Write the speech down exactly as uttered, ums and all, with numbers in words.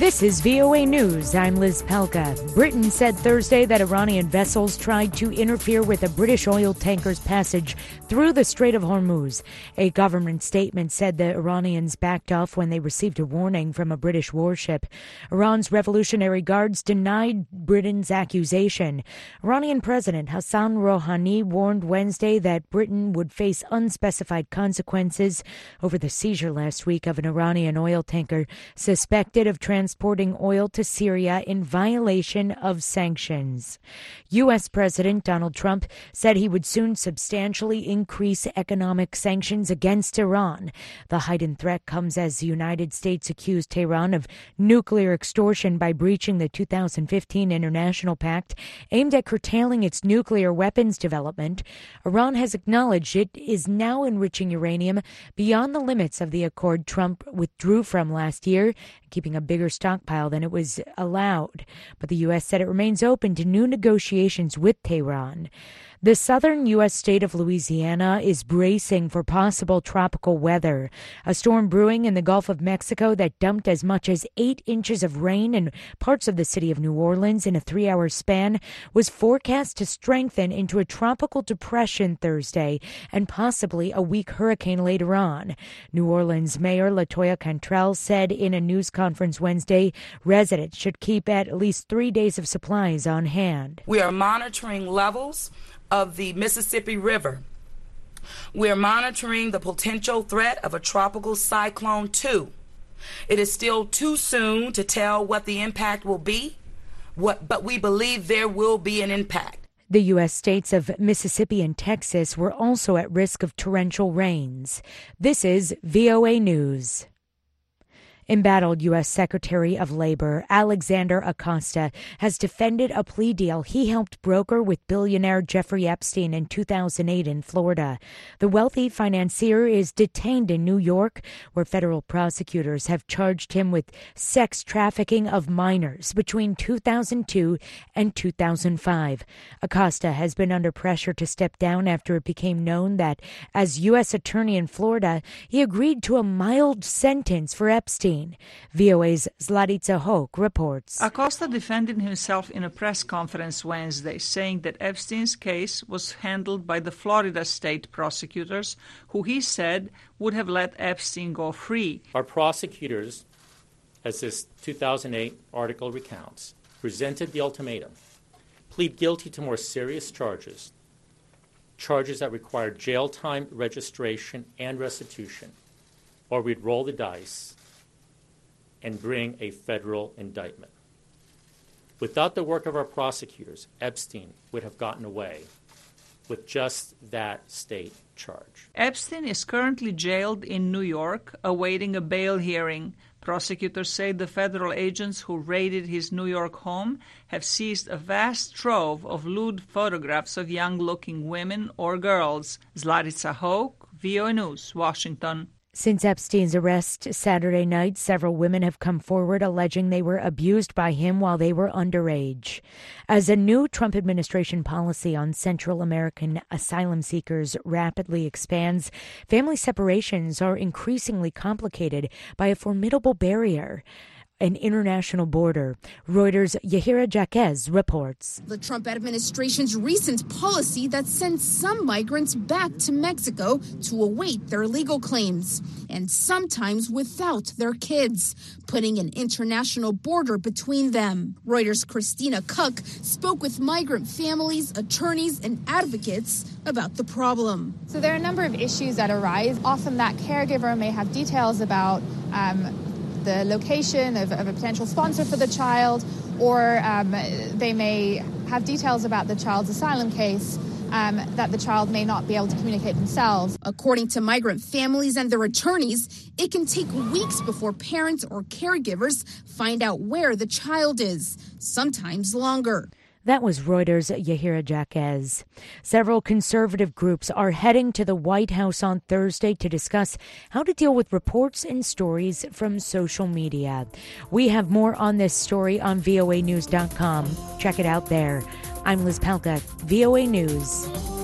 This is V O A News. I'm Liz Pelka. Britain said Thursday that Iranian vessels tried to interfere with a British oil tanker's passage through the Strait of Hormuz. A government statement said the Iranians backed off when they received a warning from a British warship. Iran's Revolutionary Guards denied Britain's accusation. Iranian President Hassan Rouhani warned Wednesday that Britain would face unspecified consequences over the seizure last week of an Iranian oil tanker suspected of transporting transporting oil to Syria in violation of sanctions. U S. President Donald Trump said he would soon substantially increase economic sanctions against Iran. The heightened threat comes as the United States accused Tehran of nuclear extortion by breaching the two thousand fifteen international pact aimed at curtailing its nuclear weapons development. Iran has acknowledged it is now enriching uranium beyond the limits of the accord Trump withdrew from last year, keeping a bigger stockpile than it was allowed. But the U S said it remains open to new negotiations with Tehran. The southern U S state of Louisiana is bracing for possible tropical weather. A storm brewing in the Gulf of Mexico that dumped as much as eight inches of rain in parts of the city of New Orleans in a three-hour span was forecast to strengthen into a tropical depression Thursday and possibly a weak hurricane later on. New Orleans Mayor LaToya Cantrell said in a news conference Wednesday residents should keep at least three days of supplies on hand. We are monitoring levels of the Mississippi River. We're monitoring the potential threat of a tropical cyclone too. It is still too soon to tell what the impact will be, what, but we believe there will be an impact. The U S states of Mississippi and Texas were also at risk of torrential rains. This is V O A News. Embattled U S. Secretary of Labor Alexander Acosta has defended a plea deal he helped broker with billionaire Jeffrey Epstein in two thousand eight in Florida. The wealthy financier is detained in New York, where federal prosecutors have charged him with sex trafficking of minors between two thousand two and two thousand five. Acosta has been under pressure to step down after it became known that, as U S attorney in Florida, he agreed to a mild sentence for Epstein. V O A's Zlarica Hoke reports. Acosta defended himself in a press conference Wednesday, saying that Epstein's case was handled by the Florida state prosecutors, who he said would have let Epstein go free. Our prosecutors, as this two thousand eight article recounts, presented the ultimatum: plead guilty to more serious charges, charges that required jail time, registration, and restitution, or we'd roll the dice and bring a federal indictment. Without the work of our prosecutors, Epstein would have gotten away with just that state charge. Epstein is currently jailed in New York, awaiting a bail hearing. Prosecutors say the federal agents who raided his New York home have seized a vast trove of lewd photographs of young-looking women or girls. Zlarica Hoke, V O A News, Washington. Since Epstein's arrest Saturday night, several women have come forward alleging they were abused by him while they were underage. As a new Trump administration policy on Central American asylum seekers rapidly expands, family separations are increasingly complicated by a formidable barrier: an international border. Reuters' Yahira Jaquez reports. The Trump administration's recent policy that sends some migrants back to Mexico to await their legal claims, and sometimes without their kids, putting an international border between them. Reuters' Christina Cook spoke with migrant families, attorneys, and advocates about the problem. So there are a number of issues that arise. Often that caregiver may have details about um, the location of, of a potential sponsor for the child, or um, they may have details about the child's asylum case um, that the child may not be able to communicate themselves. According to migrant families and their attorneys, it can take weeks before parents or caregivers find out where the child is, sometimes longer. That was Reuters' Yahira Jaquez. Several conservative groups are heading to the White House on Thursday to discuss how to deal with reports and stories from social media. We have more on this story on V O A news dot com. Check it out there. I'm Liz Pelka, V O A News.